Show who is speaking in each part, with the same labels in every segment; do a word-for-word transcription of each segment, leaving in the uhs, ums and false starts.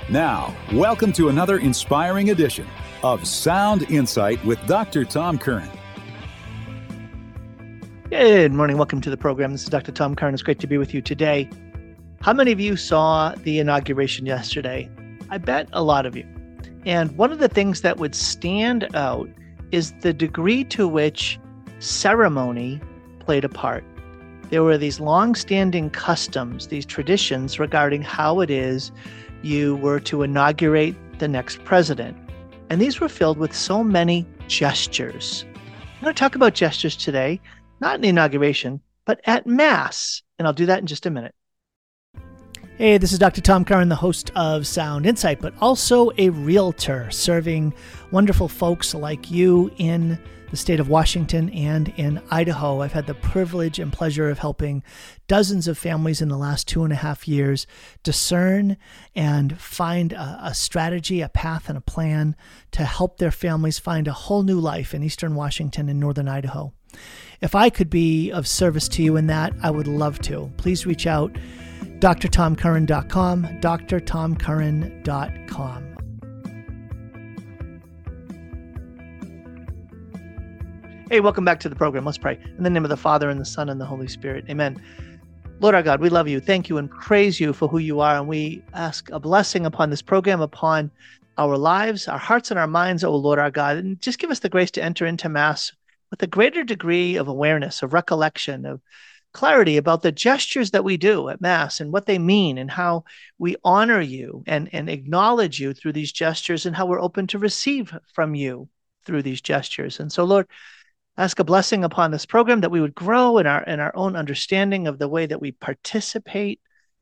Speaker 1: Now, welcome to another inspiring edition of Sound Insight with Doctor Tom Curran.
Speaker 2: Good morning. Welcome to the program. This is Doctor Tom Curran. It's great to be with you today. How many of you saw the inauguration yesterday? I bet a lot of you. And one of the things that would stand out is the degree to which ceremony played a part. There were these long-standing customs, these traditions regarding how it is you were to inaugurate the next president. And these were filled with so many gestures. I'm going to talk about gestures today, not in the inauguration, but at Mass. And I'll do that in just a minute. Hey, this is Doctor Tom Curran, the host of Sound Insight, but also a realtor serving wonderful folks like you in the state of Washington and in Idaho. I've had the privilege and pleasure of helping dozens of families in the last two and a half years discern and find a, a strategy, a path, and a plan to help their families find a whole new life in eastern Washington and northern Idaho. If I could be of service to you in that, I would love to. Please reach out, d r tom curran dot com, d r tom curran dot com. Hey, welcome back to the program. Let's pray. In the name of the Father, and the Son, and the Holy Spirit. Amen. Lord our God, we love you, thank you, and praise you for who you are. And we ask a blessing upon this program, upon our lives, our hearts, and our minds, O Lord our God. And just give us the grace to enter into Mass with a greater degree of awareness, of recollection, of clarity about the gestures that we do at Mass and what they mean and how we honor you and, and acknowledge you through these gestures and how we're open to receive from you through these gestures. And so, Lord, ask a blessing upon this program that we would grow in our in our own understanding of the way that we participate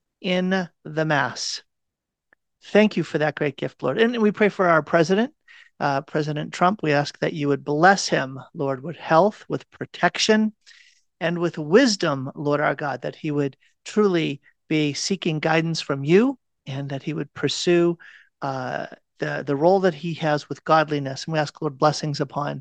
Speaker 2: in the Mass. Thank you for that great gift, Lord. And we pray for our president, uh, President Trump. We ask that you would bless him, Lord, with health, with protection, and with wisdom, Lord our God, that he would truly be seeking guidance from you and that he would pursue uh, the, the role that he has with godliness. And we ask, Lord, blessings upon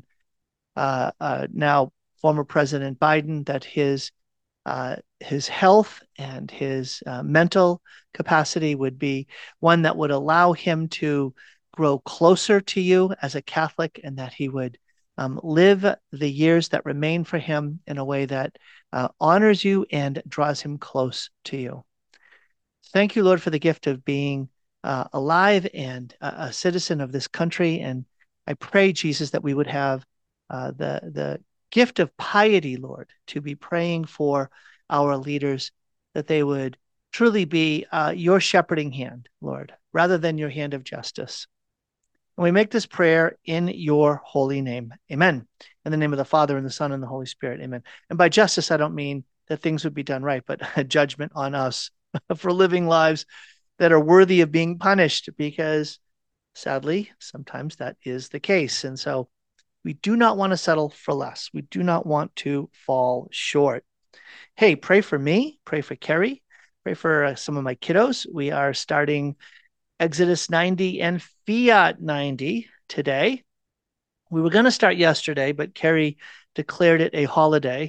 Speaker 2: Uh, uh, now former President Biden, that his uh, his health and his uh, mental capacity would be one that would allow him to grow closer to you as a Catholic, and that he would um, live the years that remain for him in a way that uh, honors you and draws him close to you. Thank you, Lord, for the gift of being uh, alive and a, a citizen of this country. And I pray, Jesus, that we would have Uh, the the gift of piety, Lord, to be praying for our leaders, that they would truly be uh, your shepherding hand, Lord, rather than your hand of justice. And we make this prayer in your holy name. Amen. In the name of the Father, and the Son, and the Holy Spirit. Amen. And by justice, I don't mean that things would be done right, but a judgment on us for living lives that are worthy of being punished, because sadly, sometimes that is the case. And so we do not want to settle for less. We do not want to fall short. Hey, pray for me. Pray for Kerry. Pray for uh, some of my kiddos. We are starting Exodus ninety and Fiat ninety today. We were going to start yesterday, but Kerry declared it a holiday,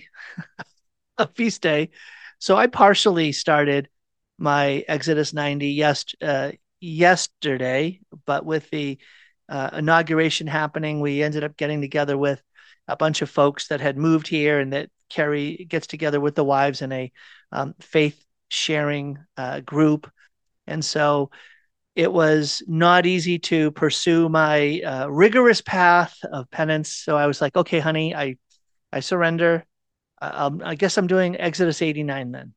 Speaker 2: a feast day. So I partially started my Exodus ninety yes, uh, yesterday, but with the Uh, inauguration happening, we ended up getting together with a bunch of folks that had moved here, and that Kerry gets together with the wives in a um, faith sharing uh, group. And so it was not easy to pursue my uh, rigorous path of penance. So I was like, okay, honey, I, I surrender. Um, I guess I'm doing Exodus eighty-nine then.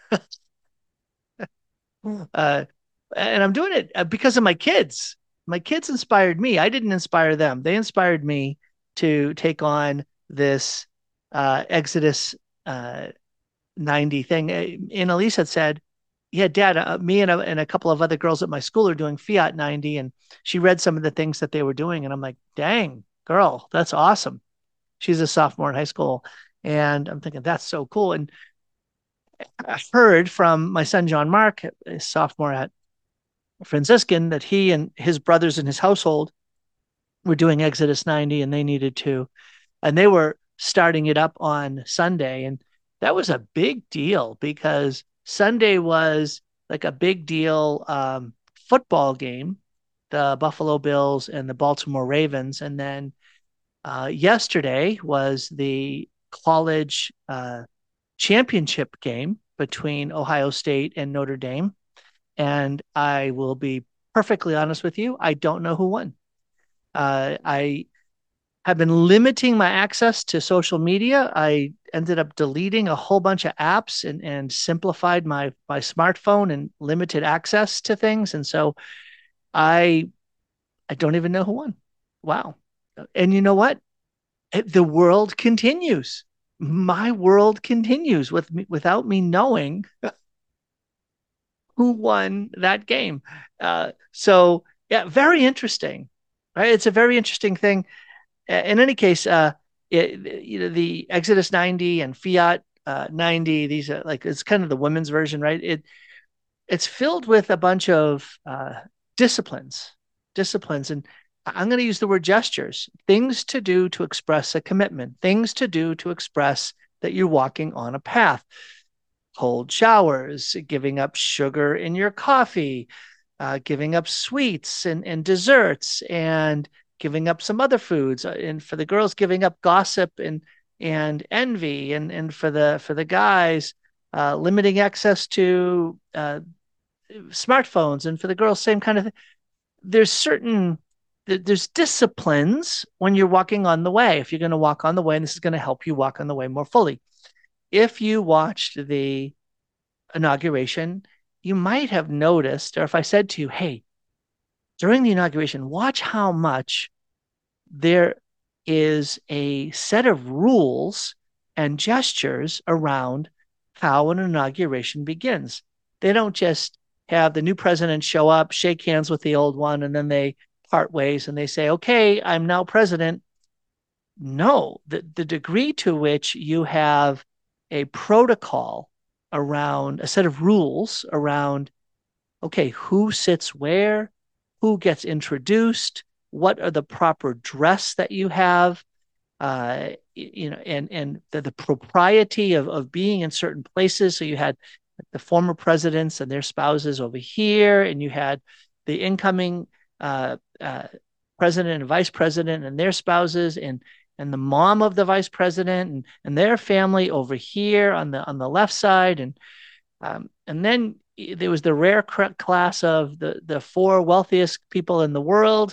Speaker 2: uh, and I'm doing it because of my kids. My kids inspired me. I didn't inspire them. They inspired me to take on this uh, Exodus uh, ninety thing. And Elise had said, yeah, Dad, uh, me and a, and a couple of other girls at my school are doing Fiat ninety. And she read some of the things that they were doing. And I'm like, dang, girl, that's awesome. She's a sophomore in high school. And I'm thinking, that's so cool. And I heard from my son, John Mark, a sophomore at Franciscan, that he and his brothers in his household were doing Exodus ninety, and they needed to, and they were starting it up on Sunday. And that was a big deal, because Sunday was like a big deal um, football game, the Buffalo Bills and the Baltimore Ravens. And then uh, yesterday was the college uh, championship game between Ohio State and Notre Dame. And I will be perfectly honest with you, I don't know who won. Uh, I have been limiting my access to social media. I ended up deleting a whole bunch of apps and, and simplified my my smartphone and limited access to things. And so I I don't even know who won. Wow. And you know what? The world continues. My world continues with me, without me knowing who won that game. Uh, so yeah, very interesting. Right? It's a very interesting thing. In any case, uh, it, you know, the Exodus ninety and Fiat uh, ninety, these are like, it's kind of the women's version, right? It it's filled with a bunch of uh, disciplines, disciplines, and I'm going to use the word gestures, things to do to express a commitment, things to do to express that you're walking on a path. Cold showers, giving up sugar in your coffee, uh, giving up sweets and, and desserts, and giving up some other foods, and for the girls, giving up gossip and and envy, and and for the for the guys, uh, limiting access to uh, smartphones, and for the girls, same kind of thing. There's certain there's disciplines when you're walking on the way. If you're going to walk on the way, and this is going to help you walk on the way more fully. If you watched the inauguration, you might have noticed, or if I said to you, hey, during the inauguration, watch how much there is a set of rules and gestures around how an inauguration begins. They don't just have the new president show up, shake hands with the old one, and then they part ways and they say, okay, I'm now president. No, the, the degree to which you have a protocol around a set of rules around, okay, who sits where, who gets introduced, what are the proper dress that you have, uh, you know, and and the, the propriety of, of being in certain places. So you had the former presidents and their spouses over here, and you had the incoming uh, uh, president and vice president and their spouses, and and the mom of the vice president and, and their family over here on the on the left side, and um, and then there was the rare class of the the four wealthiest people in the world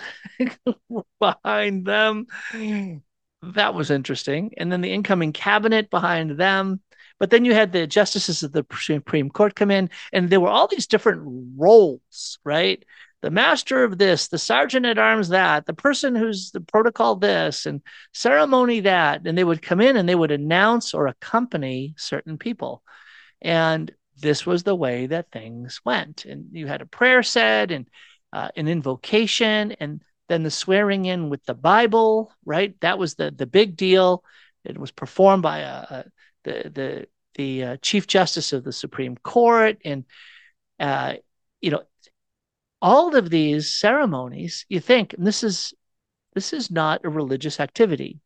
Speaker 2: behind them. That was interesting. And then the incoming cabinet behind them. But then you had the justices of the Supreme Court come in, and there were all these different roles, right? The master of this, the sergeant at arms that, the person who's the protocol this, and ceremony that. And they would come in and they would announce or accompany certain people. And this was the way that things went. And you had a prayer said, and uh, an invocation, and then the swearing in with the Bible, right? That was the the big deal. It was performed by a, a the the the uh, Chief Justice of the Supreme Court, and uh, you know, all of these ceremonies. You think, and this is this is not a religious activity.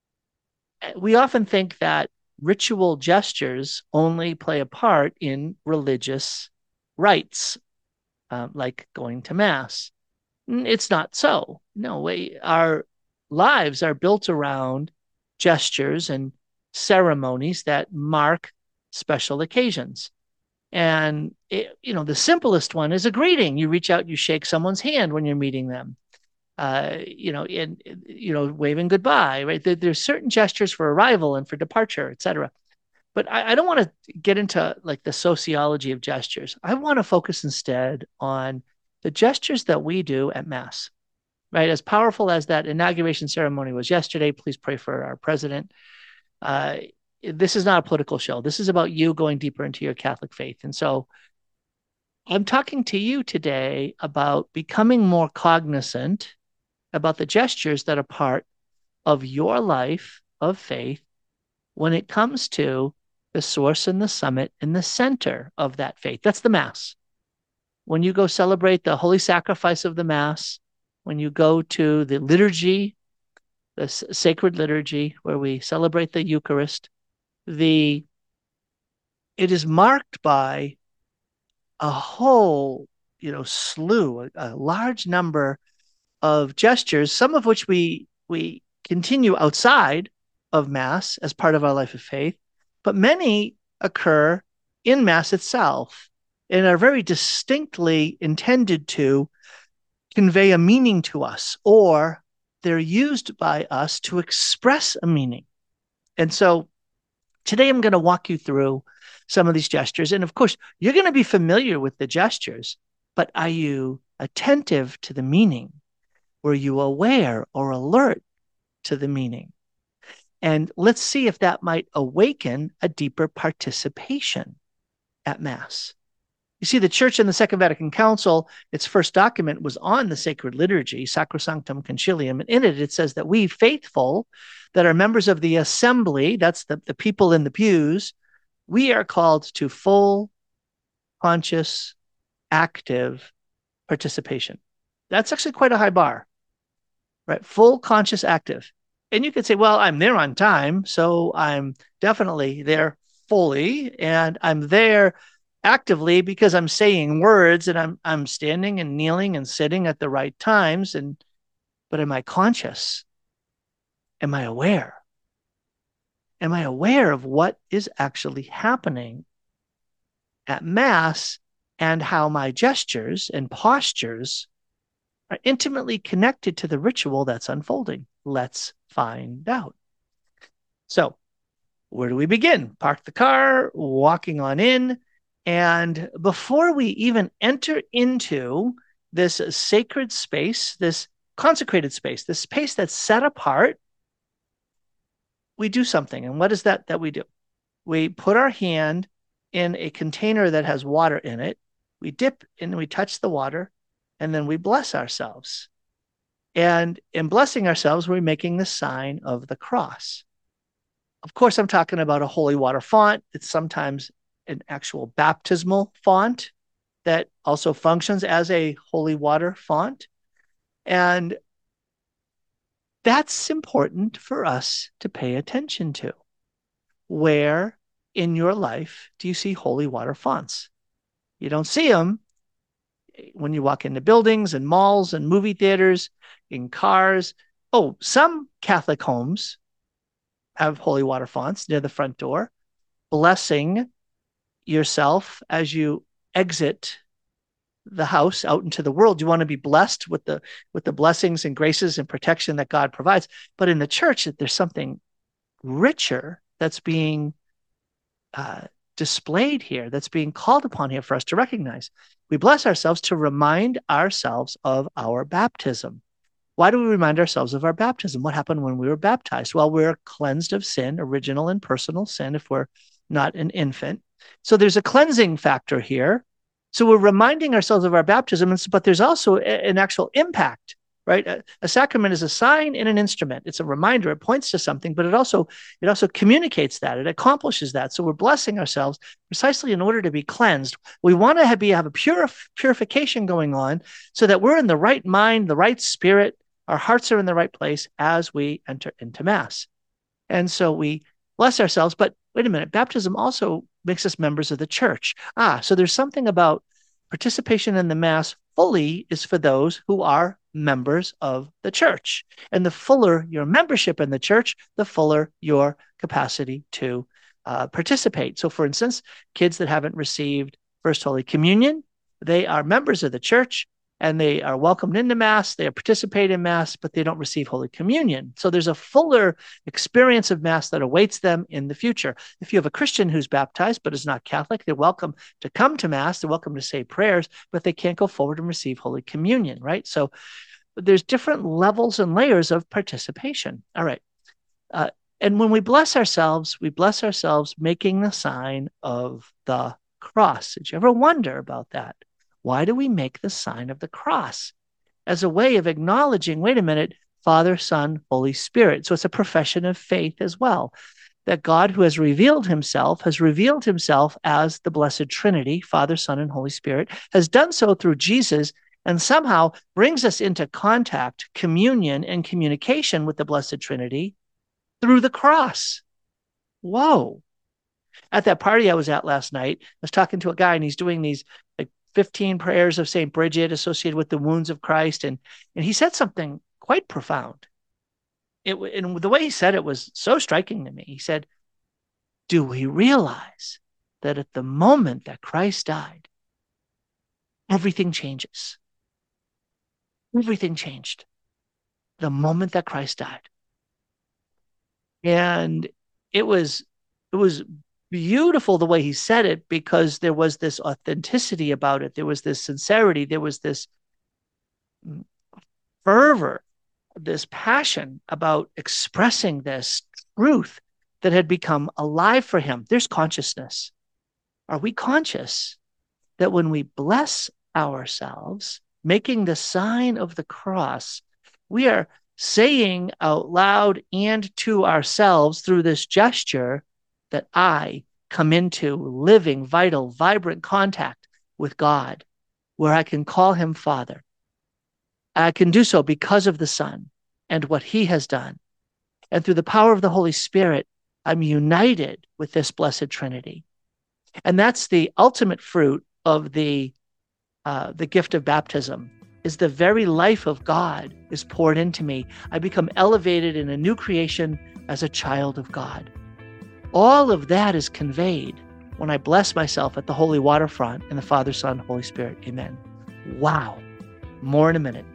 Speaker 2: We often think that ritual gestures only play a part in religious rites, um, like going to mass. It's not so. No way. Our lives are built around gestures and ceremonies that mark special occasions. And, it, you know, the simplest one is a greeting. You reach out, you shake someone's hand when you're meeting them. Uh, you know, in, you know, waving goodbye, right? There, there's certain gestures for arrival and for departure, et cetera. But I, I don't want to get into like the sociology of gestures. I want to focus instead on the gestures that we do at Mass, right? As powerful as that inauguration ceremony was yesterday, please pray for our president. Uh, this is not a political show. This is about you going deeper into your Catholic faith. And so I'm talking to you today about becoming more cognizant about the gestures that are part of your life of faith when it comes to the source and the summit and the center of that faith. That's the Mass. When you go celebrate the holy sacrifice of the Mass, when you go to the liturgy, the s- sacred liturgy, where we celebrate the Eucharist, the it is marked by a whole you know, slew, a, a large number of gestures, some of which we we continue outside of Mass as part of our life of faith, but many occur in Mass itself and are very distinctly intended to convey a meaning to us, or they're used by us to express a meaning. And so today I'm going to walk you through some of these gestures. And of course, you're going to be familiar with the gestures, but are you attentive to the meaning? Were you aware or alert to the meaning? And let's see if that might awaken a deeper participation at Mass. You see, the Church in the Second Vatican Council, its first document was on the sacred liturgy, Sacrosanctum Concilium. And in it, it says that we faithful, that are members of the assembly, that's the, the people in the pews, we are called to full, conscious, active participation. That's actually quite a high bar, right? Full, conscious, active. And you could say, well, I'm there on time, so I'm definitely there fully, and I'm there actively because I'm saying words and I'm I'm standing and kneeling and sitting at the right times. And but am I conscious? Am I aware? Am I aware of what is actually happening at Mass and how my gestures and postures are intimately connected to the ritual that's unfolding? Let's find out. So, where do we begin? Park the car, walking on in. And before we even enter into this sacred space, this consecrated space, this space that's set apart, we do something. And what is that that we do? We put our hand in a container that has water in it. We dip and we touch the water, and then we bless ourselves. And in blessing ourselves, we're making the sign of the cross. Of course, I'm talking about a holy water font. It's sometimes an actual baptismal font that also functions as a holy water font. And that's important for us to pay attention to. Where in your life do you see holy water fonts? You don't see them when you walk into buildings and malls and movie theaters, in cars. Oh, some Catholic homes have holy water fonts near the front door, blessing yourself as you exit the house out into the world. You want to be blessed with the with the blessings and graces and protection that God provides. But in the church, there's something richer that's being uh, displayed here, that's being called upon here for us to recognize. We bless ourselves to remind ourselves of our baptism. Why do we remind ourselves of our baptism? What happened when we were baptized? Well, we're cleansed of sin, original and personal sin, if we're not an infant. So there's a cleansing factor here. So we're reminding ourselves of our baptism, but there's also an actual impact, right? A, a sacrament is a sign and an instrument. It's a reminder. It points to something, but it also it also communicates that. It accomplishes that. So we're blessing ourselves precisely in order to be cleansed. We want to have, be, have a purif- purification going on so that we're in the right mind, the right spirit. Our hearts are in the right place as we enter into Mass. And so we bless ourselves, but wait a minute, baptism also makes us members of the church. Ah, so there's something about participation in the Mass fully is for those who are members of the church. And the fuller your membership in the church, the fuller your capacity to uh, participate. So for instance, kids that haven't received First Holy Communion, they are members of the church, and they are welcomed into Mass, they participate in Mass, but they don't receive Holy Communion. So there's a fuller experience of Mass that awaits them in the future. If you have a Christian who's baptized but is not Catholic, they're welcome to come to Mass, they're welcome to say prayers, but they can't go forward and receive Holy Communion, right? So there's different levels and layers of participation. All right. Uh, and when we bless ourselves, we bless ourselves making the sign of the cross. Did you ever wonder about that? Why do we make the sign of the cross? As a way of acknowledging, wait a minute, Father, Son, Holy Spirit. So it's a profession of faith as well, that God who has revealed himself, has revealed himself as the Blessed Trinity, Father, Son, and Holy Spirit, has done so through Jesus, and somehow brings us into contact, communion, and communication with the Blessed Trinity through the cross. Whoa. At that party I was at last night, I was talking to a guy, and he's doing these like fifteen prayers of Saint Bridget associated with the wounds of Christ. And, and he said something quite profound. It, and the way he said it was so striking to me. He said, do we realize that at the moment that Christ died, everything changes? Everything changed the moment that Christ died. And it was, it was beautiful the way he said it, because there was this authenticity about it. There was this sincerity. There was this fervor, this passion about expressing this truth that had become alive for him. There's consciousness. Are we conscious that when we bless ourselves, making the sign of the cross, we are saying out loud and to ourselves through this gesture that I come into living, vital, vibrant contact with God, where I can call him Father. I can do so because of the Son and what he has done. And through the power of the Holy Spirit, I'm united with this blessed Trinity. And that's the ultimate fruit of the, uh, the gift of baptism, is the very life of God is poured into me. I become elevated in a new creation as a child of God. All of that is conveyed when I bless myself at the holy waterfront in the Father, Son, Holy Spirit. Amen. Wow. More in a minute.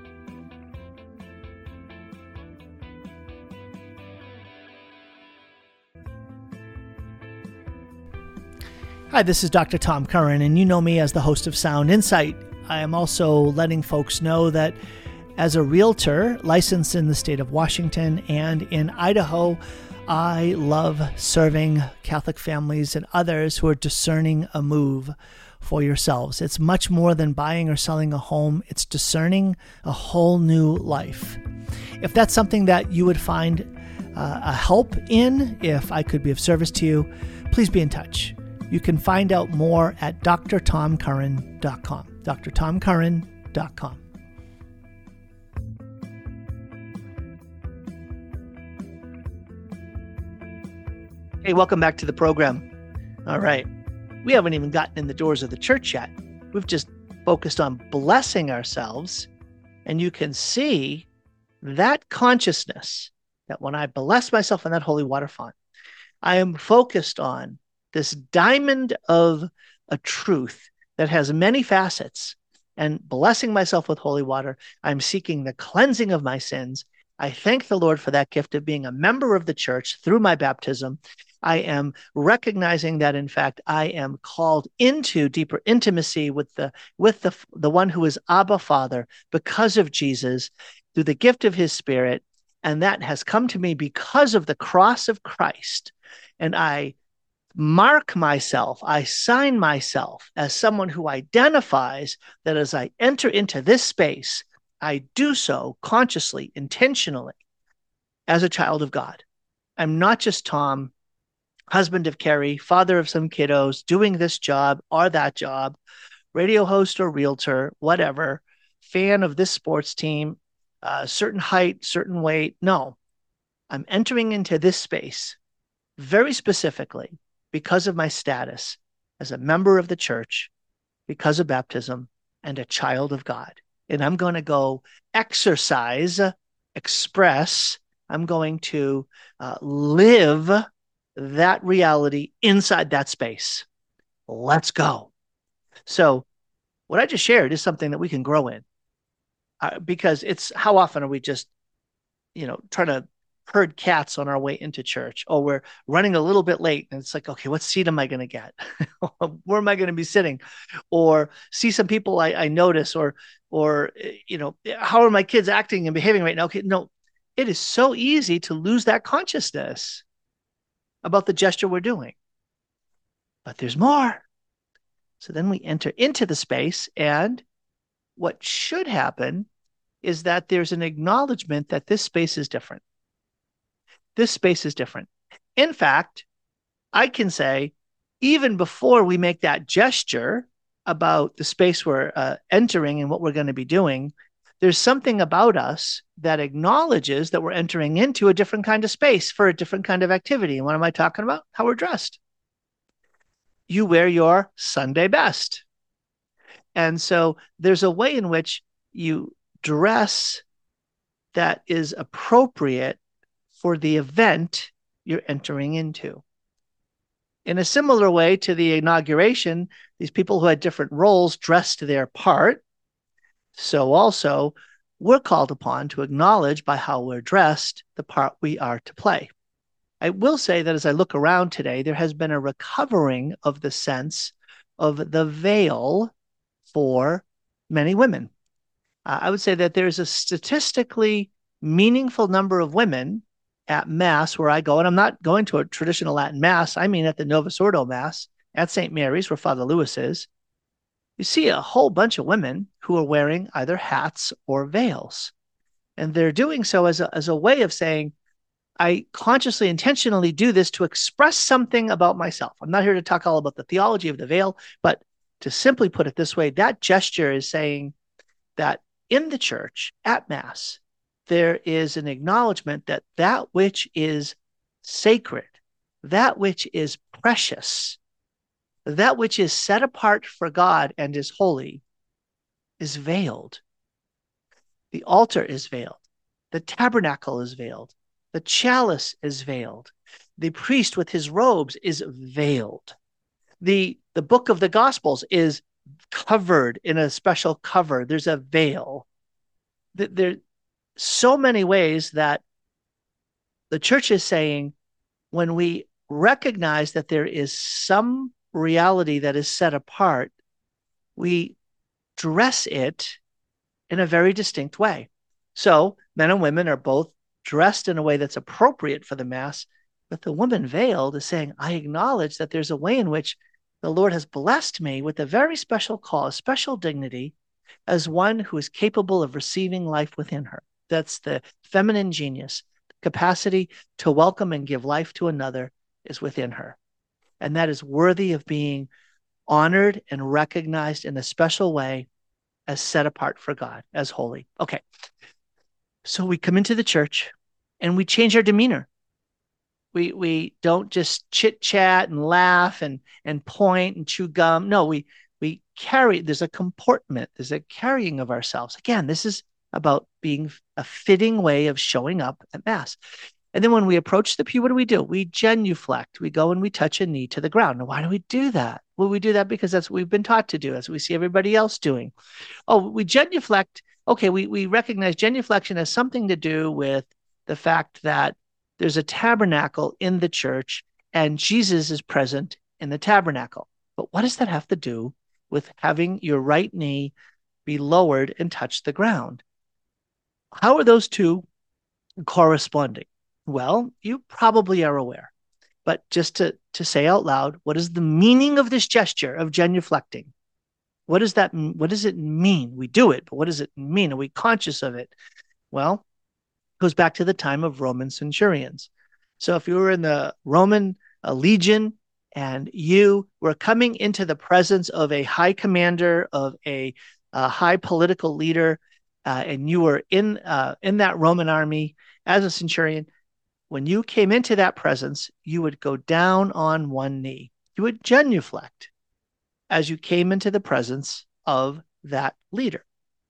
Speaker 2: Hi, this is Doctor Tom Curran, and you know me as the host of Sound Insight. I am also letting folks know that as a realtor licensed in the state of Washington and in Idaho, I love serving Catholic families and others who are discerning a move for yourselves. It's much more than buying or selling a home. It's discerning a whole new life. If that's something that you would find uh, a help in, if I could be of service to you, please be in touch. You can find out more at d r tom curran dot com. d r tom curran dot com. Hey, welcome back to the program. All right. We haven't even gotten in the doors of the church yet. We've just focused on blessing ourselves. And you can see that consciousness that when I bless myself in that holy water font, I am focused on this diamond of a truth that has many facets. And blessing myself with holy water, I'm seeking the cleansing of my sins. I thank the Lord for that gift of being a member of the church through my baptism. I am recognizing that, in fact, I am called into deeper intimacy with the with the, the one who is Abba Father because of Jesus, through the gift of his Spirit. And that has come to me because of the cross of Christ. And I mark myself, I sign myself as someone who identifies that as I enter into this space, I do so consciously, intentionally, as a child of God. I'm not just Tom, husband of Carrie, father of some kiddos, doing this job or that job, radio host or realtor, whatever, fan of this sports team, uh, certain height, certain weight. No, I'm entering into this space very specifically because of my status as a member of the church, because of baptism, and a child of God. And I'm going to go exercise, express, I'm going to uh, live that reality inside that space. Let's go. So what I just shared is something that we can grow in, uh, because it's how often are we just, you know, trying to herd cats on our way into church, or we're running a little bit late and it's like, okay, what seat am I going to get? Where am I going to be sitting? Or see some people I, I notice, or, or, you know, how are my kids acting and behaving right now? Okay, no, it is so easy to lose that consciousness about the gesture we're doing, but there's more. So then we enter into the space, and what should happen is that there's an acknowledgement that this space is different. This space is different. In fact, I can say, even before we make that gesture about the space we're uh, entering and what we're going to be doing, there's something about us that acknowledges that we're entering into a different kind of space for a different kind of activity. And what am I talking about? How we're dressed. You wear your Sunday best. And so there's a way in which you dress that is appropriate for the event you're entering into. In a similar way to the inauguration, these people who had different roles dressed their part. So also, we're called upon to acknowledge by how we're dressed the part we are to play. I will say that as I look around today, there has been a recovering of the sense of the veil for many women. Uh, I would say that there's a statistically meaningful number of women at Mass where I go, and I'm not going to a traditional Latin Mass. I mean at the Novus Ordo Mass at Saint Mary's, where Father Lewis is. You see a whole bunch of women who are wearing either hats or veils. And they're doing so as a, as a way of saying, I consciously, intentionally do this to express something about myself. I'm not here to talk all about the theology of the veil, but to simply put it this way, that gesture is saying that in the church, at Mass, there is an acknowledgement that that which is sacred, that which is precious, that which is set apart for God and is holy, is veiled. The altar is veiled. The tabernacle is veiled. The chalice is veiled. The priest with his robes is veiled. The, the book of the Gospels is covered in a special cover. There's a veil. There are so many ways that the church is saying when we recognize that there is some reality that is set apart, we dress it in a very distinct way. So men and women are both dressed in a way that's appropriate for the Mass, but the woman veiled is saying, I acknowledge that there's a way in which the Lord has blessed me with a very special call, a special dignity, as one who is capable of receiving life within her. That's the feminine genius. The capacity to welcome and give life to another is within her. And that is worthy of being honored and recognized in a special way as set apart for God, as holy. Okay. So we come into the church and we change our demeanor. We we don't just chit chat and laugh and and point and chew gum. No, we we carry. There's a comportment. There's a carrying of ourselves. Again, this is about being a fitting way of showing up at Mass. And then when we approach the pew, what do we do? We genuflect. We go and we touch a knee to the ground. Now, why do we do that? Well, we do that because that's what we've been taught to do. That's what we see everybody else doing. Oh, we genuflect. Okay, we we recognize genuflection as something to do with the fact that there's a tabernacle in the church and Jesus is present in the tabernacle. But what does that have to do with having your right knee be lowered and touch the ground? How are those two corresponding? Well, you probably are aware. But just to, to say out loud, what is the meaning of this gesture of genuflecting? What does that what does it mean? We do it, but what does it mean? Are we conscious of it? Well, goes back to the time of Roman centurions. So if you were in the Roman uh, legion and you were coming into the presence of a high commander, of a uh, high political leader, uh, and you were in uh, in that Roman army as a centurion, when you came into that presence, you would go down on one knee. You would genuflect as you came into the presence of that leader.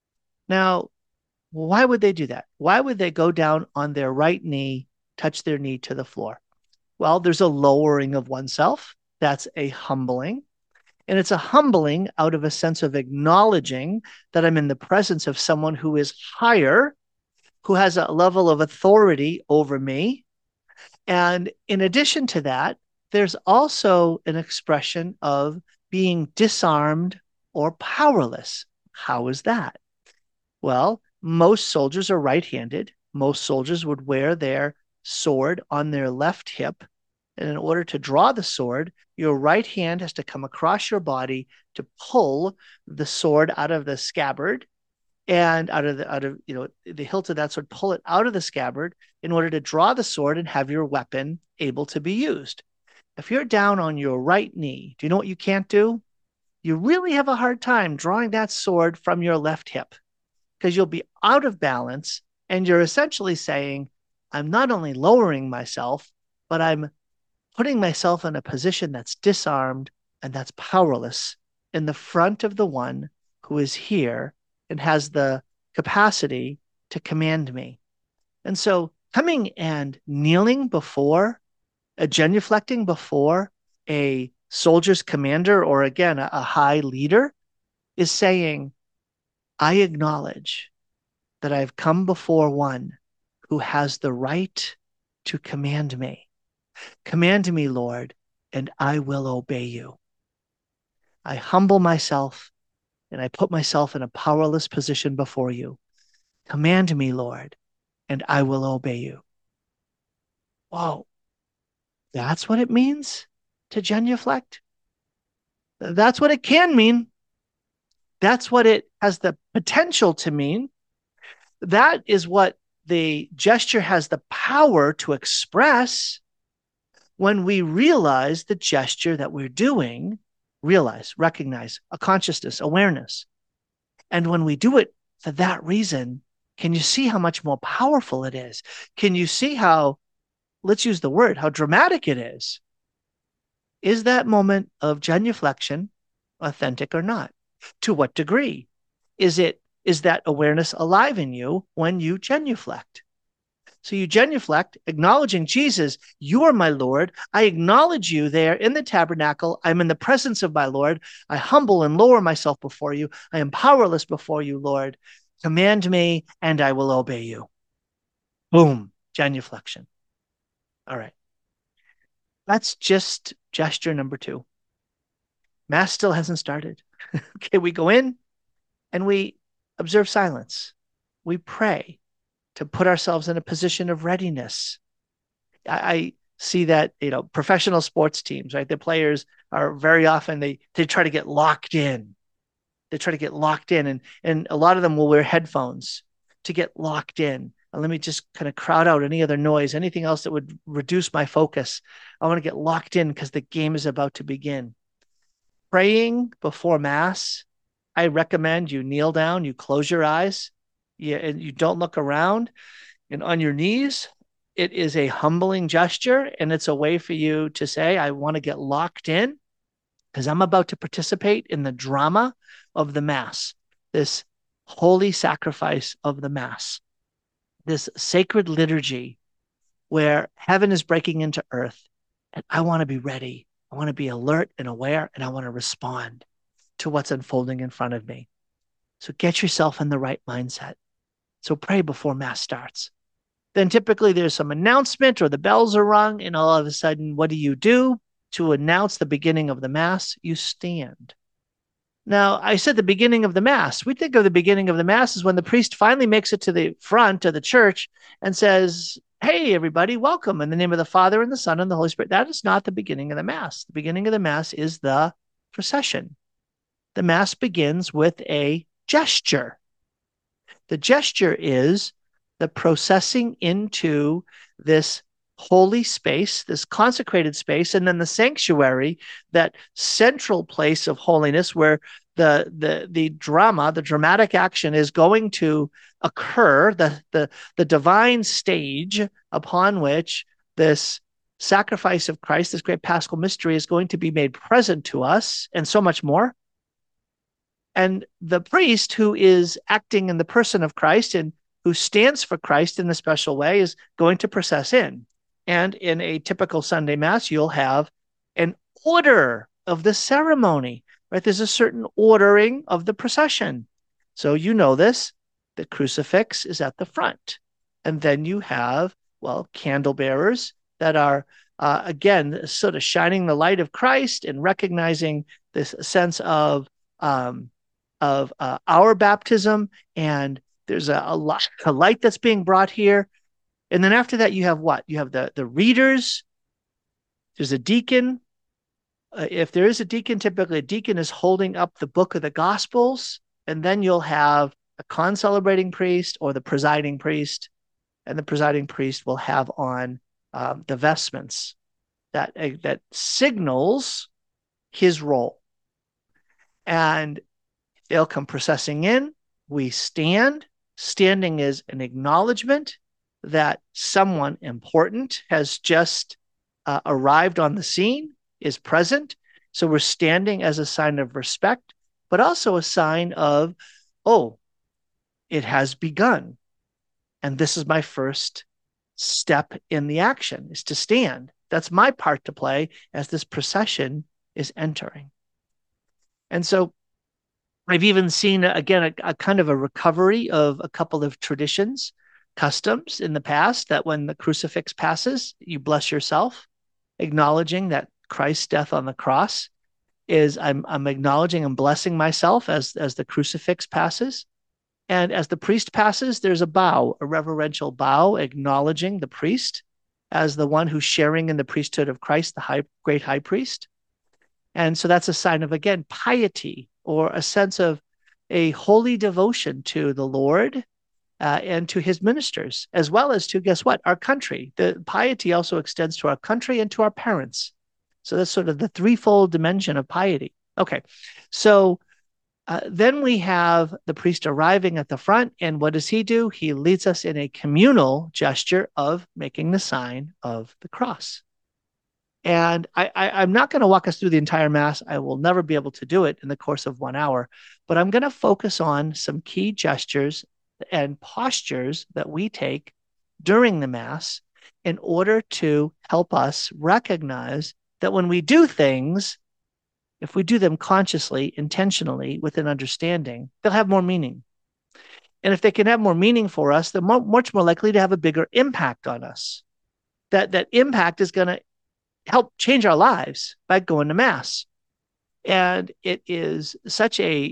Speaker 2: Now, why would they do that? Why would they go down on their right knee, touch their knee to the floor? Well, there's a lowering of oneself. That's a humbling. And it's a humbling out of a sense of acknowledging that I'm in the presence of someone who is higher, who has a level of authority over me. And in addition to that, there's also an expression of being disarmed or powerless. How is that? Well, most soldiers are right-handed. Most soldiers would wear their sword on their left hip. And in order to draw the sword, your right hand has to come across your body to pull the sword out of the scabbard and out of the, out of, you know, the hilt of that sword, pull it out of the scabbard in order to draw the sword and have your weapon able to be used. If you're down on your right knee, do you know what you can't do? You really have a hard time drawing that sword from your left hip, because you'll be out of balance and you're essentially saying, I'm not only lowering myself, but I'm putting myself in a position that's disarmed and that's powerless in the front of the one who is here and has the capacity to command me. And so coming and kneeling before, a genuflecting before a soldier's commander, or again, a, a high leader, is saying, I acknowledge that I've come before one who has the right to command me. Command me, Lord, and I will obey you. I humble myself and I put myself in a powerless position before you. Command me, Lord, and I will obey you. Whoa, that's what it means to genuflect? That's what it can mean. That's what it has the potential to mean. That is what the gesture has the power to express when we realize the gesture that we're doing, realize, recognize, a consciousness, awareness. And when we do it for that reason, can you see how much more powerful it is? Can you see how, let's use the word, how dramatic it is? Is that moment of genuflection authentic or not? To what degree? Is it, is that awareness alive in you when you genuflect? So you genuflect, acknowledging Jesus, you are my Lord. I acknowledge you there in the tabernacle. I'm in the presence of my Lord. I humble and lower myself before you. I am powerless before you, Lord. Command me and I will obey you. Boom, genuflection. All right. That's just gesture number two. Mass still hasn't started. Okay, we go in and we observe silence. We pray to put ourselves in a position of readiness. I, I see that, you know, professional sports teams, right? The players are very often, they, they try to get locked in. They try to get locked in, and, and a lot of them will wear headphones to get locked in. And let me just kind of crowd out any other noise, anything else that would reduce my focus. I want to get locked in because the game is about to begin. Praying before Mass, I recommend you kneel down, you close your eyes, you, and you don't look around, and on your knees. It is a humbling gesture, and it's a way for you to say, I want to get locked in because I'm about to participate in the drama of the Mass, this holy sacrifice of the Mass, this sacred liturgy where heaven is breaking into earth, and I want to be ready. I want to be alert and aware, and I want to respond to what's unfolding in front of me. So get yourself in the right mindset. So pray before Mass starts. Then typically there's some announcement or the bells are rung, and all of a sudden, what do you do to announce the beginning of the Mass? You stand. Now, I said the beginning of the Mass. We think of the beginning of the Mass as when the priest finally makes it to the front of the church and says, hey, everybody, welcome in the name of the Father and the Son and the Holy Spirit. That is not the beginning of the Mass. The beginning of the Mass is the procession. The Mass begins with a gesture. The gesture is the processing into this holy space, this consecrated space, and then the sanctuary, that central place of holiness where the the the drama, the dramatic action is going to occur, the the the divine stage upon which this sacrifice of Christ, this great Paschal mystery, is going to be made present to us, and so much more. And the priest, who is acting in the person of Christ and who stands for Christ in a special way, is going to process in. And in a typical Sunday Mass, you'll have an order of the ceremony, right? There's a certain ordering of the procession. So you know this, the crucifix is at the front. And then you have, well, candle bearers that are, uh, again, sort of shining the light of Christ and recognizing this sense of, um, of uh, our baptism. And there's a, a, light, a light that's being brought here. And then after that, you have what? You have the, the readers. There's a deacon. Uh, if there is a deacon, typically a deacon is holding up the book of the Gospels. And then you'll have a concelebrating priest or the presiding priest. And the presiding priest will have on um, the vestments that, uh, that signals his role. And they'll come processing in. We stand. Standing is an acknowledgement that someone important has just uh, arrived on the scene, is present. So we're standing as a sign of respect. but also a sign of, oh, it has begun. And this is my first step in the action, is to stand. That's my part to play as this procession is entering. And so I've even seen, again, a, a kind of a recovery of a couple of traditions, customs in the past, that when the crucifix passes, you bless yourself, acknowledging that Christ's death on the cross is, I'm, I'm acknowledging and blessing myself as, as the crucifix passes. And as the priest passes, there's a bow, a reverential bow, acknowledging the priest as the one who's sharing in the priesthood of Christ, the high, great high priest. And so that's a sign of, again, piety, or a sense of a holy devotion to the Lord uh, and to his ministers, as well as to, guess what, our country. The piety also extends to our country and to our parents. So that's sort of the threefold dimension of piety. Okay, so uh, then we have the priest arriving at the front, and what does he do? He leads us in a communal gesture of making the sign of the cross. And I, I, I'm not going to walk us through the entire Mass. I will never be able to do it in the course of one hour, but I'm going to focus on some key gestures and postures that we take during the Mass in order to help us recognize that when we do things, if we do them consciously, intentionally, with an understanding, they'll have more meaning. And if they can have more meaning for us, they're more, much more likely to have a bigger impact on us. That, that impact is going to help change our lives by going to Mass. And it is such a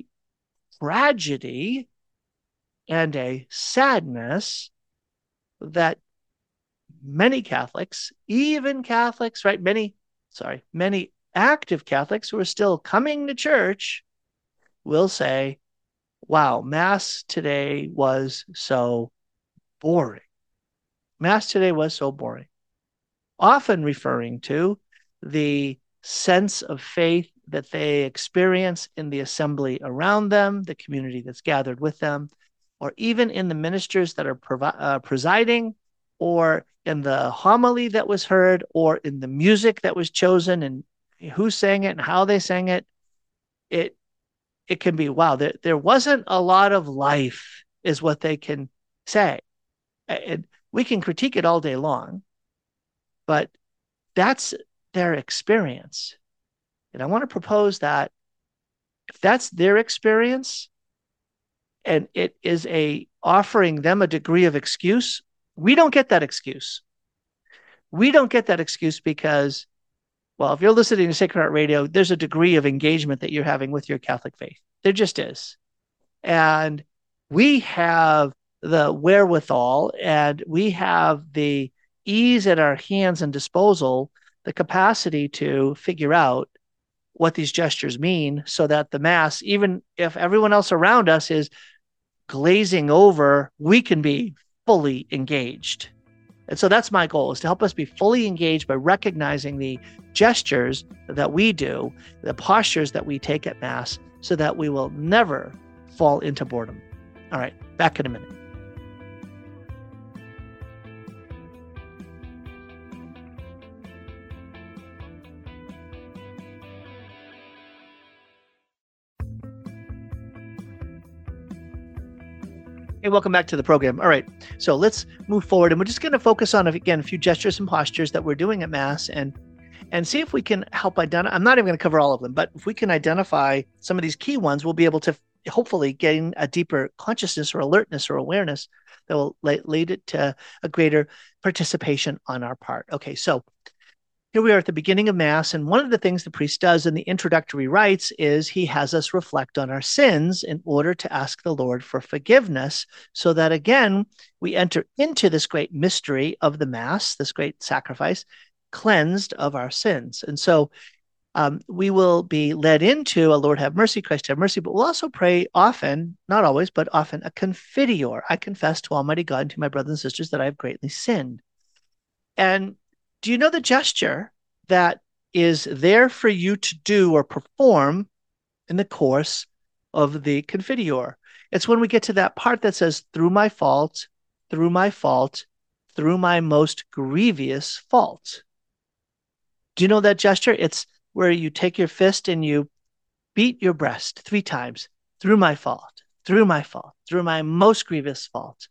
Speaker 2: tragedy and a sadness that many Catholics, even Catholics, right? Many, sorry, many active Catholics who are still coming to church will say, wow, Mass today was so boring. Mass today was so boring. Often referring to the sense of faith that they experience in the assembly around them, the community that's gathered with them, or even in the ministers that are provi- uh, presiding, or in the homily that was heard, or in the music that was chosen, and who sang it and how they sang it. It it can be, wow, there, there wasn't a lot of life, is what they can say. And we can critique it all day long, but that's their experience. And I want to propose that if that's their experience, and it is a offering them a degree of excuse, we don't get that excuse. We don't get that excuse because, well, if you're listening to Sacred Heart Radio, there's a degree of engagement that you're having with your Catholic faith. There just is. And we have the wherewithal, and we have the ease at our hands and disposal, the capacity to figure out what these gestures mean, so that the Mass, even if everyone else around us is glazing over, we can be fully engaged. And so that's my goal, is to help us be fully engaged by recognizing the gestures that we do, the postures that we take at Mass, so that we will never fall into boredom. All right, back in a minute. Hey, welcome back to the program. All right, so let's move forward, and we're just going to focus on, again, a few gestures and postures that we're doing at Mass, and and see if we can help identify. I'm not even going to cover all of them, but if we can identify some of these key ones, we'll be able to hopefully gain a deeper consciousness or alertness or awareness that will lead it to a greater participation on our part. Okay, so here we are at the beginning of Mass, and one of the things the priest does in the introductory rites is he has us reflect on our sins in order to ask the Lord for forgiveness, so that, again, we enter into this great mystery of the Mass, this great sacrifice, cleansed of our sins. And so um, we will be led into a Lord have mercy, Christ have mercy, but we'll also pray often, not always, but often, a Confiteor. I confess to Almighty God and to my brothers and sisters that I have greatly sinned. And do you know the gesture that is there for you to do or perform in the course of the Confiteor? It's when we get to that part that says, through my fault, through my fault, through my most grievous fault. Do you know that gesture? It's where you take your fist and you beat your breast three times through my fault, through my fault, through my most grievous fault.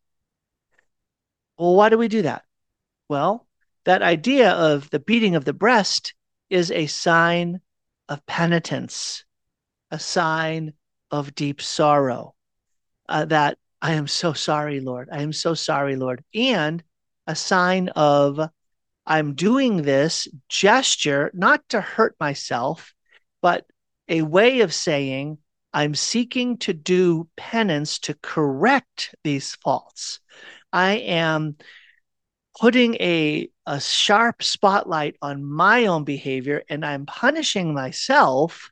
Speaker 2: Well, why do we do that? Well, that idea of the beating of the breast is a sign of penitence, a sign of deep sorrow, uh, that I am so sorry, Lord. I am so sorry, Lord. And a sign of I'm doing this gesture not to hurt myself, but a way of saying I'm seeking to do penance to correct these faults. I am putting a, a sharp spotlight on my own behavior, and I'm punishing myself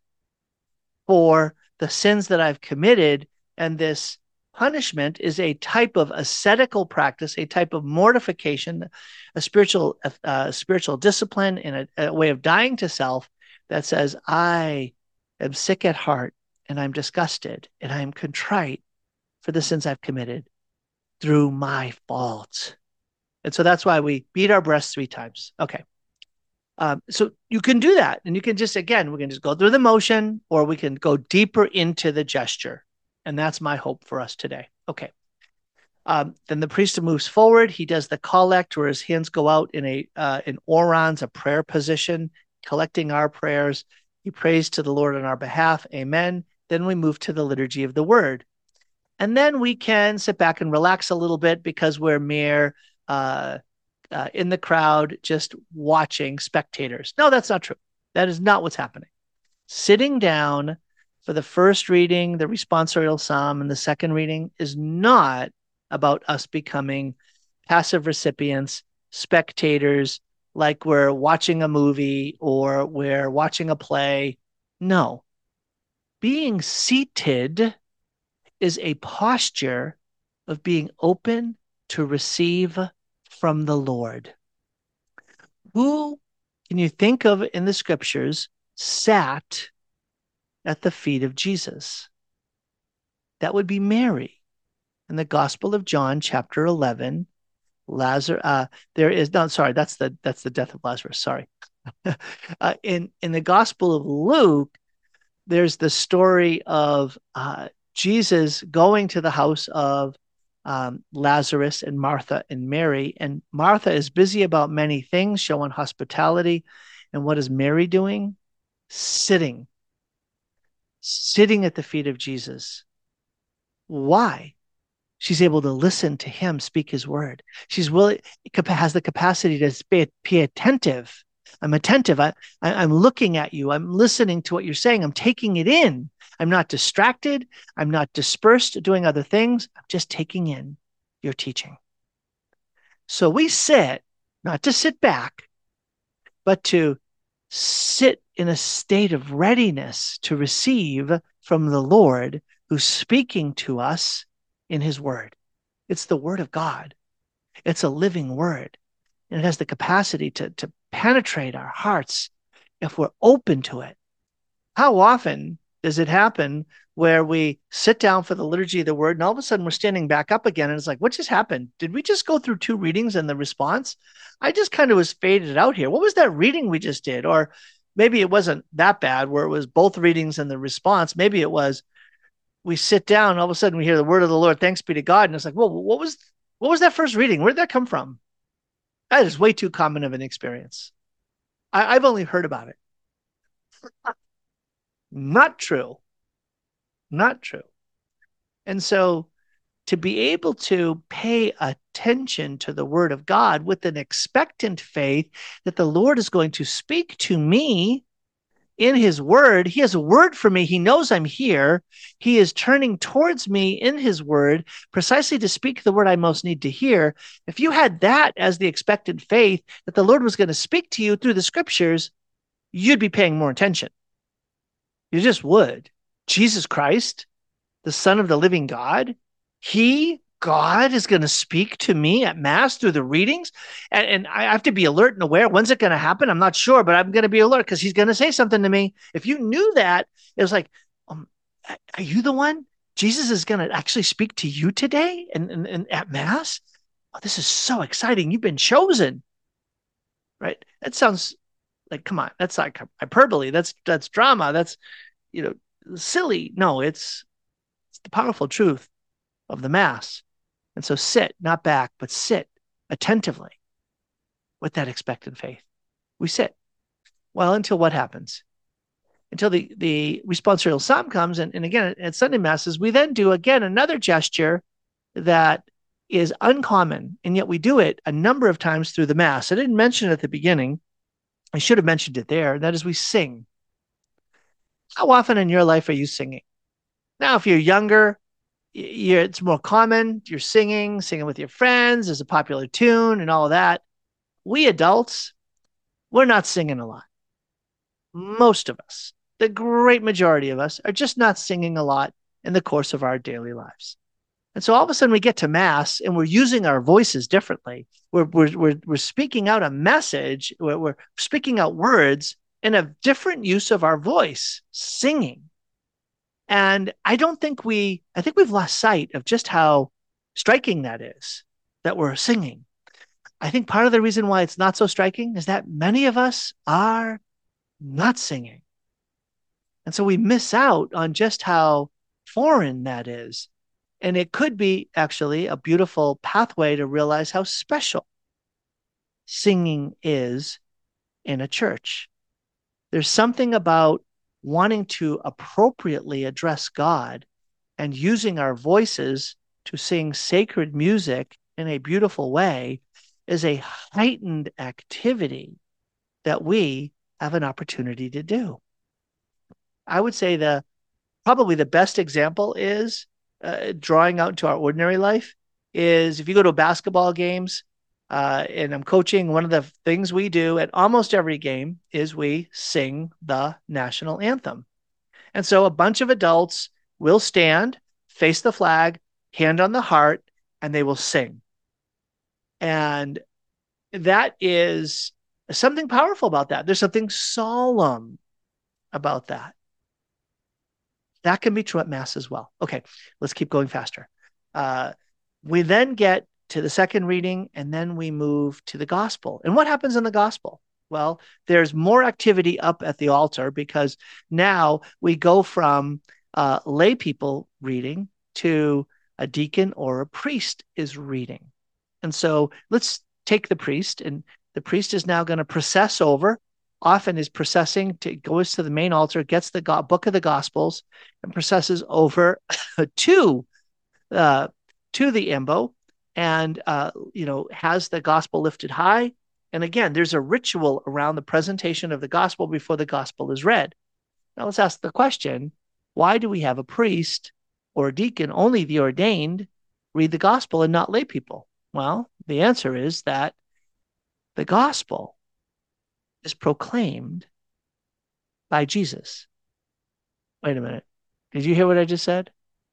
Speaker 2: for the sins that I've committed. And this punishment is a type of ascetical practice, a type of mortification, a spiritual uh, spiritual discipline, and a, a way of dying to self that says, I am sick at heart, and I'm disgusted, and I'm contrite for the sins I've committed through my fault. And so that's why we beat our breasts three times. Okay. Um, so you can do that. And you can just, again, we can just go through the motion, or we can go deeper into the gesture. And that's my hope for us today. Okay. Um, then the priest moves forward. He does the collect, where his hands go out in a uh, in orans, a prayer position, collecting our prayers. He prays to the Lord on our behalf. Amen. Then we move to the liturgy of the word. And then we can sit back and relax a little bit, because we're mere uh, uh, in the crowd, just watching spectators. No, that's not true. That is not what's happening. Sitting down for the first reading, the responsorial psalm, and the second reading is not about us becoming passive recipients, spectators, like we're watching a movie or we're watching a play. No. Being seated is a posture of being open to receive from the Lord. Who can you think of in the scriptures sat at the feet of Jesus? That would be Mary. In the Gospel of John, chapter eleven, Lazarus, uh, there is, no, sorry, that's the that's the death of Lazarus, sorry. uh, in, in the Gospel of Luke, there's the story of uh, Jesus going to the house of um, Lazarus and Martha and Mary. And Martha is busy about many things, showing hospitality. And what is Mary doing? Sitting. Sitting at the feet of Jesus. Why? She's able to listen to him speak his word. She's willing, has the capacity to be, be attentive. I'm attentive. I, I, I'm looking at you. I'm listening to what you're saying. I'm taking it in. I'm not distracted. I'm not dispersed doing other things. I'm just taking in your teaching. So we sit, not to sit back, but to sit in a state of readiness to receive from the Lord, who's speaking to us in his word. It's the word of God. It's a living word. And it has the capacity to, to penetrate our hearts if we're open to it. How often does it happen where we sit down for the liturgy of the word, and all of a sudden we're standing back up again, and it's like, what just happened? Did we just go through two readings and the response? I just kind of was faded out here. What was that reading we just did? Or maybe it wasn't that bad where it was both readings and the response. Maybe it was we sit down, and all of a sudden we hear the word of the Lord, thanks be to God. And it's like, well, what was what was that first reading? Where did that come from? That is way too common of an experience. I, I've only heard about it. Not true. Not true. And so to be able to pay attention to the word of God with an expectant faith that the Lord is going to speak to me in his word. He has a word for me. He knows I'm here. He is turning towards me in his word precisely to speak the word I most need to hear. If you had that as the expectant faith that the Lord was going to speak to you through the scriptures, you'd be paying more attention. You just would. Jesus Christ, the Son of the living God, he, God, is going to speak to me at Mass through the readings. And, and I have to be alert and aware. When's it going to happen? I'm not sure, but I'm going to be alert because he's going to say something to me. If you knew that, it was like, um, are you the one? Jesus is going to actually speak to you today and, and, and at Mass? Oh, this is so exciting. You've been chosen. Right? That sounds like, come on, that's like hyperbole. That's, that's drama. That's, you know, silly. No, it's, it's the powerful truth of the Mass. And so sit, not back, but sit attentively with that expectant faith. We sit. Well, until what happens? Until the, the responsorial psalm comes. And, and again, at Sunday Masses, we then do again another gesture that is uncommon, and yet we do it a number of times through the Mass. I didn't mention it at the beginning. I should have mentioned it there. That is, we sing. How often in your life are you singing? Now, if you're younger, you're, it's more common. You're singing, singing with your friends. There's a popular tune and all of that. We adults, we're not singing a lot. Most of us, the great majority of us, are just not singing a lot in the course of our daily lives. And so all of a sudden we get to Mass and we're using our voices differently. We're, we're, we're, we're speaking out a message. We're, we're speaking out words in a different use of our voice, singing. And I don't think we, I think we've lost sight of just how striking that is, that we're singing. I think part of the reason why it's not so striking is that many of us are not singing. And so we miss out on just how foreign that is. And it could be actually a beautiful pathway to realize how special singing is in a church. There's something about wanting to appropriately address God and using our voices to sing sacred music in a beautiful way is a heightened activity that we have an opportunity to do. I would say the probably the best example is uh, drawing out into our ordinary life is if you go to basketball games uh, and I'm coaching, one of the things we do at almost every game is we sing the national anthem. And so a bunch of adults will stand, face the flag, hand on the heart, and they will sing. And that is something powerful about that. There's something solemn about that. That can be true at Mass as well. Okay, let's keep going faster. Uh, we then get to the second reading, and then we move to the Gospel. And what happens in the Gospel? Well, there's more activity up at the altar because now we go from uh, lay people reading to a deacon or a priest is reading. And so let's take the priest, and the priest is now going to process over, often is processing, to goes to the main altar, gets the go- book of the Gospels, and processes over to uh, to the imbo, and uh, you know has the gospel lifted high. And again, there's a ritual around the presentation of the gospel before the gospel is read. Now let's ask the question: why do we have a priest or a deacon, only the ordained, read the gospel and not lay people? Well, the answer is that the gospel is proclaimed by Jesus. Wait a minute. Did you hear what I just said?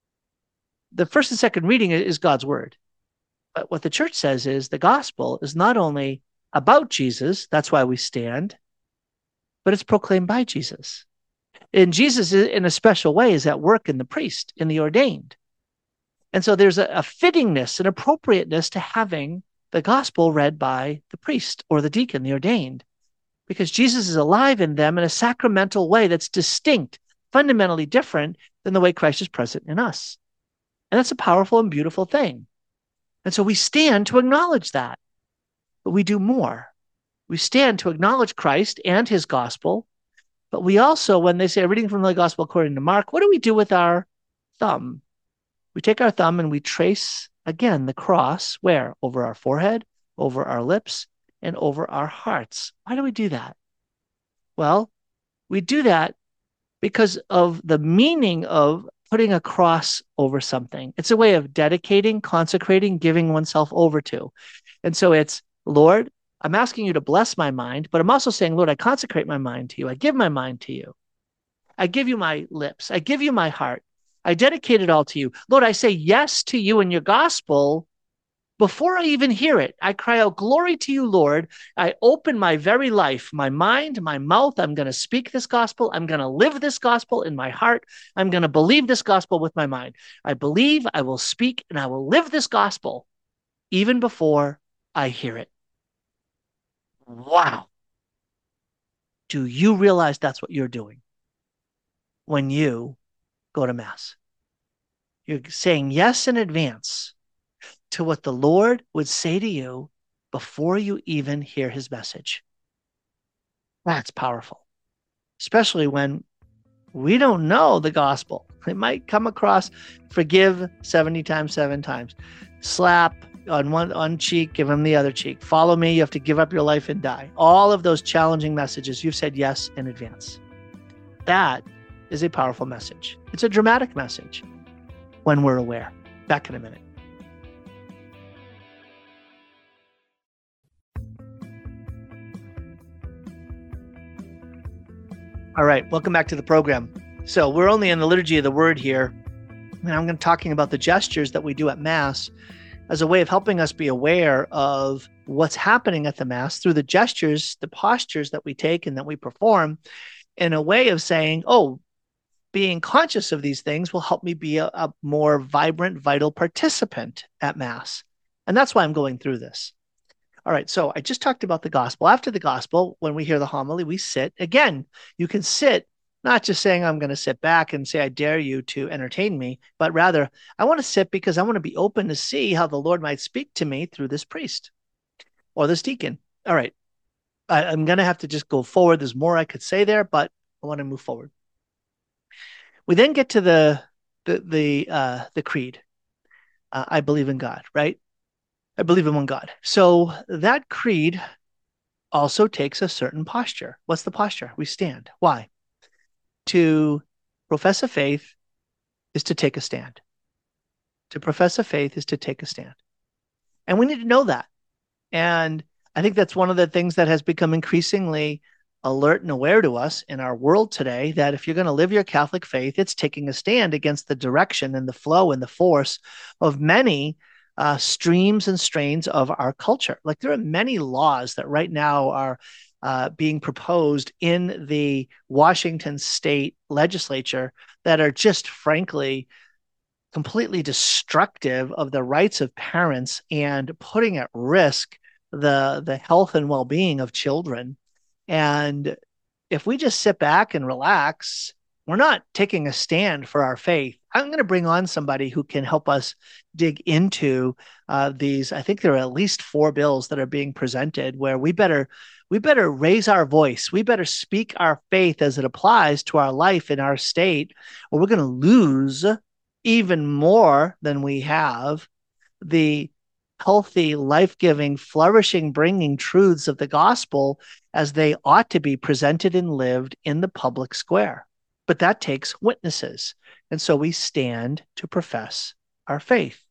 Speaker 2: The first and second reading is God's word. But what the church says is the gospel is not only about Jesus, that's why we stand, but it's proclaimed by Jesus. And Jesus, in a special way, is at work in the priest, in the ordained. And so there's a, a fittingness, an appropriateness to having the gospel read by the priest or the deacon, the ordained, because Jesus is alive in them in a sacramental way that's distinct, fundamentally different than the way Christ is present in us. And that's a powerful and beautiful thing. And so we stand to acknowledge that. But we do more. We stand to acknowledge Christ and his gospel. But we also, when they say reading from the gospel according to Mark, what do we do with our thumb? We take our thumb and we trace, again, the cross, where? Over our forehead, over our lips, and over our hearts. Why do we do that? Well, we do that because of the meaning of putting a cross over something. It's a way of dedicating, consecrating, giving oneself over to. And so it's, Lord, I'm asking you to bless my mind, but I'm also saying, Lord, I consecrate my mind to you. I give my mind to you. I give you my lips. I give you my heart. I dedicate it all to you. Lord, I say yes to you and your gospel before I even hear it. I cry out, glory to you, Lord. I open my very life, my mind, my mouth. I'm going to speak this gospel. I'm going to live this gospel in my heart. I'm going to believe this gospel with my mind. I believe, I will speak, and I will live this gospel even before I hear it. Wow. Do you realize that's what you're doing when you go to Mass. You're saying yes in advance to what the Lord would say to you before you even hear his message. That's powerful, especially when we don't know the gospel. It might come across, forgive seventy times, seven times, slap on one on cheek, give him the other cheek, follow me, you have to give up your life and die. All of those challenging messages, you've said yes in advance. That is a powerful message. It's a dramatic message when we're aware. Back in a minute. All right, welcome back to the program. So we're only in the liturgy of the word here, and I'm going to be talking about the gestures that we do at Mass as a way of helping us be aware of what's happening at the Mass through the gestures, the postures that we take and that we perform, in a way of saying, oh, being conscious of these things will help me be a, a more vibrant, vital participant at Mass. And that's why I'm going through this. All right, so I just talked about the gospel. After the gospel, when we hear the homily, we sit. Again, you can sit, not just saying I'm going to sit back and say, I dare you to entertain me, but rather, I want to sit because I want to be open to see how the Lord might speak to me through this priest or this deacon. All right, I, I'm going to have to just go forward. There's more I could say there, but I want to move forward. We then get to the the the uh, the creed. Uh, I believe in God, right? I believe in one God. So that creed also takes a certain posture. What's the posture? We stand. Why? To profess a faith is to take a stand. To profess a faith is to take a stand. And we need to know that. And I think that's one of the things that has become increasingly alert and aware to us in our world today, that if you're going to live your Catholic faith, it's taking a stand against the direction and the flow and the force of many uh, streams and strains of our culture. Like there are many laws that right now are uh, being proposed in the Washington state legislature that are just frankly completely destructive of the rights of parents and putting at risk the, the health and well-being of children. And if we just sit back and relax, we're not taking a stand for our faith. I'm going to bring on somebody who can help us dig into uh, these. I think there are at least four bills that are being presented where we better we better raise our voice. We better speak our faith as it applies to our life in our state, or we're going to lose even more than we have the healthy, life-giving, flourishing, bringing truths of the gospel as they ought to be presented and lived in the public square. But that takes witnesses. And so we stand to profess our faith.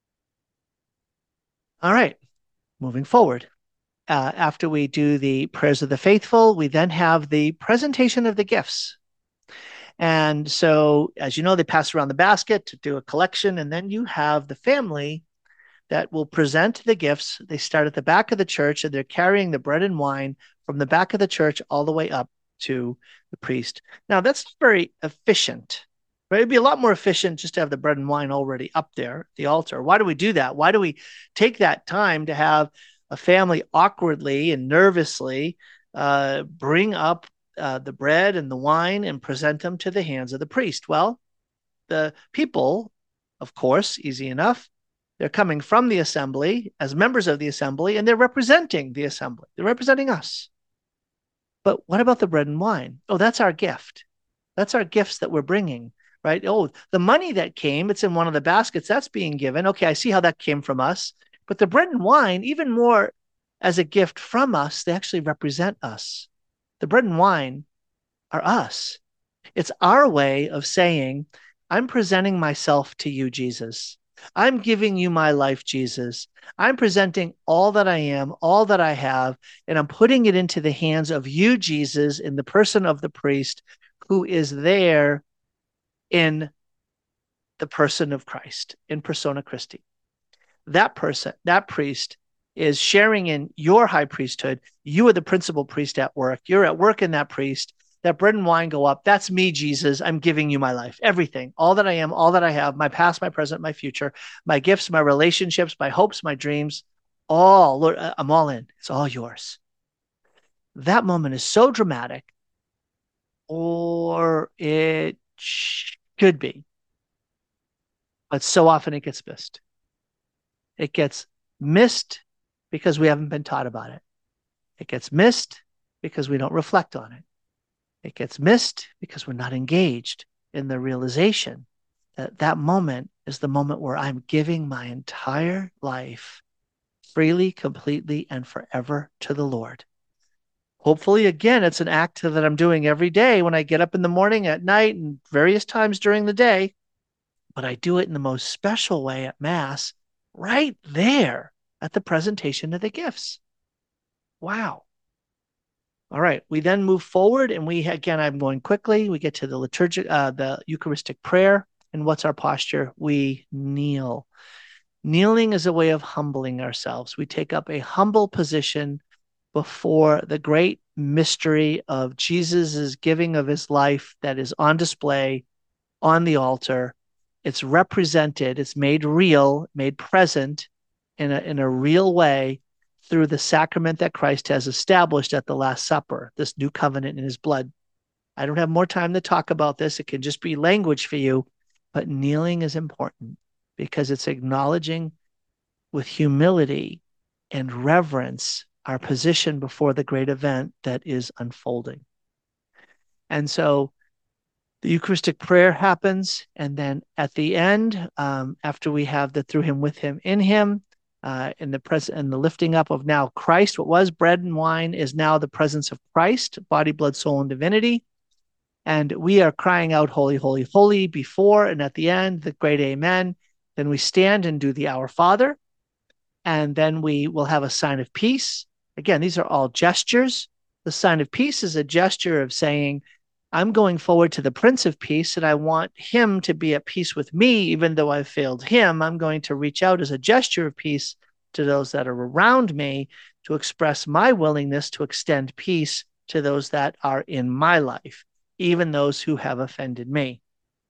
Speaker 2: All right, moving forward. Uh, after we do the prayers of the faithful, we then have the presentation of the gifts. And so, as you know, they pass around the basket to do a collection, and then you have the family that will present the gifts. They start at the back of the church, and they're carrying the bread and wine from the back of the church all the way up to the priest. Now, that's very efficient, right? It'd be a lot more efficient just to have the bread and wine already up there at the altar. Why do we do that? Why do we take that time to have a family awkwardly and nervously uh, bring up uh, the bread and the wine and present them to the hands of the priest? Well, the people, of course, easy enough, they're coming from the assembly as members of the assembly, and they're representing the assembly. They're representing us. But what about the bread and wine? Oh, that's our gift. That's our gifts that we're bringing, right? Oh, the money that came, it's in one of the baskets, that's being given. Okay, I see how that came from us. But the bread and wine, even more as a gift from us, they actually represent us. The bread and wine are us. It's our way of saying, I'm presenting myself to you, Jesus. I'm giving you my life, Jesus. I'm presenting all that I am, all that I have, and I'm putting it into the hands of you, Jesus, in the person of the priest who is there in the person of Christ, in persona Christi. That person, that priest, is sharing in your high priesthood. You are the principal priest at work. You're at work in that priest. That bread and wine go up. That's me, Jesus. I'm giving you my life, everything, all that I am, all that I have, my past, my present, my future, my gifts, my relationships, my hopes, my dreams, all, Lord, I'm all in. It's all yours. That moment is so dramatic, or it Could be. But so often it gets missed. It gets missed because we haven't been taught about it. It gets missed because we don't reflect on it. It gets missed because we're not engaged in the realization that that moment is the moment where I'm giving my entire life freely, completely, and forever to the Lord. Hopefully, again, it's an act that I'm doing every day when I get up in the morning, at night, and various times during the day. But I do it in the most special way at Mass, right there at the presentation of the gifts. Wow. All right. We then move forward, and we, again, I'm going quickly. We get to the liturgic, uh, the Eucharistic prayer. And what's our posture? We kneel. Kneeling is a way of humbling ourselves. We take up a humble position before the great mystery of Jesus's giving of his life that is on display on the altar. It's represented, it's made real, made present in a, in a real way through the sacrament that Christ has established at the Last Supper, this new covenant in his blood. I don't have more time to talk about this. It can just be language for you, but kneeling is important because it's acknowledging with humility and reverence our position before the great event that is unfolding. And so the Eucharistic prayer happens, and then at the end, um, after we have the through him, with him, in him, uh, in the present and the lifting up of now Christ, what was bread and wine is now the presence of Christ, body, blood, soul, and divinity. And we are crying out, holy, holy, holy, before and at the end, the great amen. Then we stand and do the Our Father, and then we will have a sign of peace. Again, these are all gestures. The sign of peace is a gesture of saying, I'm going forward to the Prince of Peace, and I want him to be at peace with me, even though I've failed him. I'm going to reach out as a gesture of peace to those that are around me to express my willingness to extend peace to those that are in my life, even those who have offended me.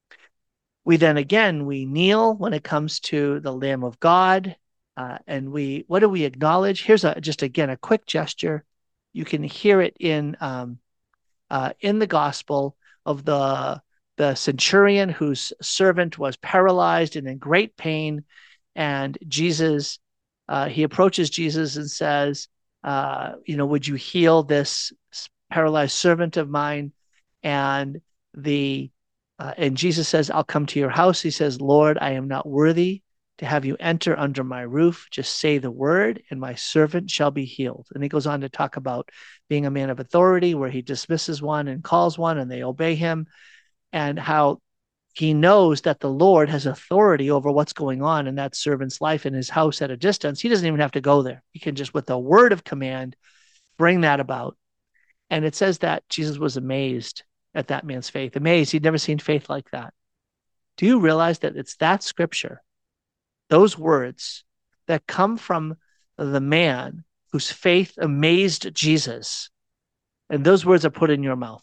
Speaker 2: We then, again, we kneel when it comes to the Lamb of God, uh, and we, what do we acknowledge? Here's a, just, again, a quick gesture. You can hear it in... Um, Uh, in the gospel of the, the centurion whose servant was paralyzed and in great pain. And Jesus, uh, he approaches Jesus and says, uh, you know, would you heal this paralyzed servant of mine? And the uh, and Jesus says, I'll come to your house. He says, Lord, I am not worthy to have you enter under my roof. Just say the word and my servant shall be healed. And he goes on to talk about being a man of authority, where he dismisses one and calls one and they obey him, and how he knows that the Lord has authority over what's going on in that servant's life in his house at a distance. He doesn't even have to go there. He can just, with a word of command, bring that about. And it says that Jesus was amazed at that man's faith. Amazed. He'd never seen faith like that. Do you realize that it's that scripture, those words, that come from the man whose faith amazed Jesus, and those words are put in your mouth?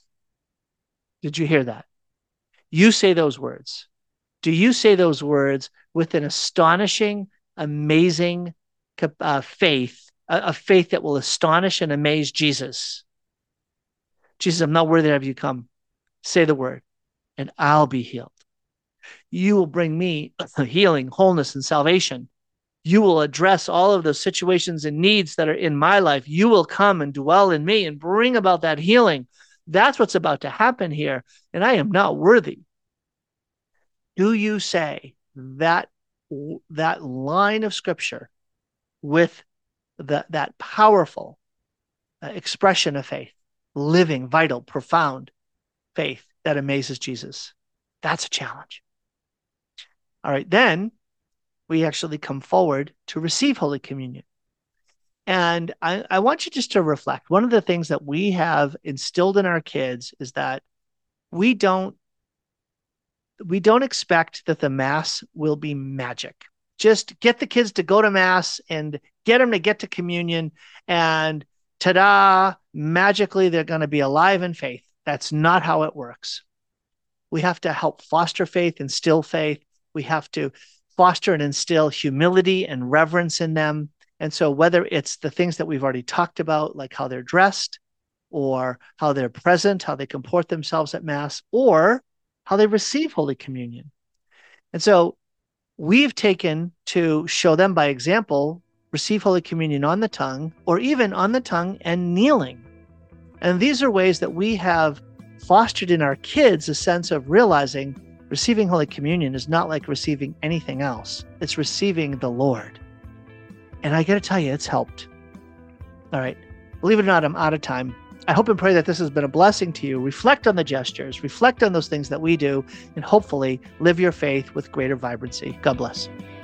Speaker 2: Did you hear that? You say those words. Do you say those words with an astonishing, amazing uh, faith, a, a faith that will astonish and amaze Jesus? Jesus, I'm not worthy to have you come. Say the word, and I'll be healed. You will bring me healing, wholeness, and salvation. You will address all of those situations and needs that are in my life. You will come and dwell in me and bring about that healing. That's what's about to happen here, and I am not worthy. Do you say that, that line of scripture with the, that powerful uh, expression of faith, living, vital, profound faith that amazes Jesus? That's a challenge. All right, then we actually come forward to receive Holy Communion. And I, I want you just to reflect. One of the things that we have instilled in our kids is that we don't we don't expect that the Mass will be magic. Just get the kids to go to Mass and get them to get to communion, and ta-da, magically they're going to be alive in faith. That's not how it works. We have to help foster faith, instill faith. We have to foster and instill humility and reverence in them. And so whether it's the things that we've already talked about, like how they're dressed or how they're present, how they comport themselves at Mass, or how they receive Holy Communion. And so we've taken to show them by example, receive Holy Communion on the tongue, or even on the tongue and kneeling. And these are ways that we have fostered in our kids a sense of realizing receiving Holy Communion is not like receiving anything else. It's receiving the Lord. And I got to tell you, it's helped. All right. Believe it or not, I'm out of time. I hope and pray that this has been a blessing to you. Reflect on the gestures, reflect on those things that we do, and hopefully live your faith with greater vibrancy. God bless.